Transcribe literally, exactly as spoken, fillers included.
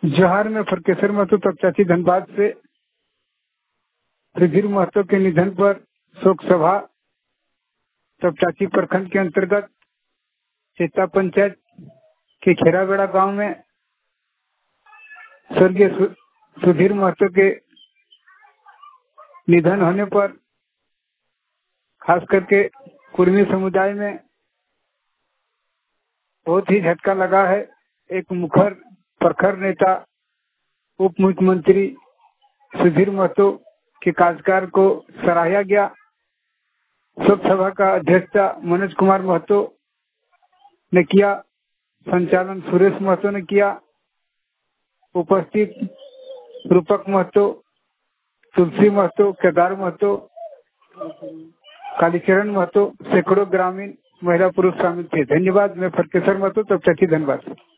जोहार में फरकेसर महतो तब चाची धनबाद से सुधीर महतो के निधन पर शोक सभा तब चाची प्रखंड के अंतर्गत चेता पंचायत के खेराबेड़ा गांव में स्वर्गीय सुधीर महतो के निधन होने पर खास करके कुर्मी समुदाय में बहुत ही झटका लगा है। एक मुखर प्रखर नेता उप मुख्यमंत्री सुधीर महतो के कार्यकाल को सराहा गया। शोक सभा का अध्यक्षता मनोज कुमार महतो ने किया, संचालन सुरेश महतो ने किया। उपस्थित रूपक महतो, तुलसी महतो, केदार महतो, कालीचरण महतो, सैकड़ों ग्रामीण महिला पुरुष शामिल थे। धन्यवाद। मैं फरकेसर महतो तब चाची धनबाद।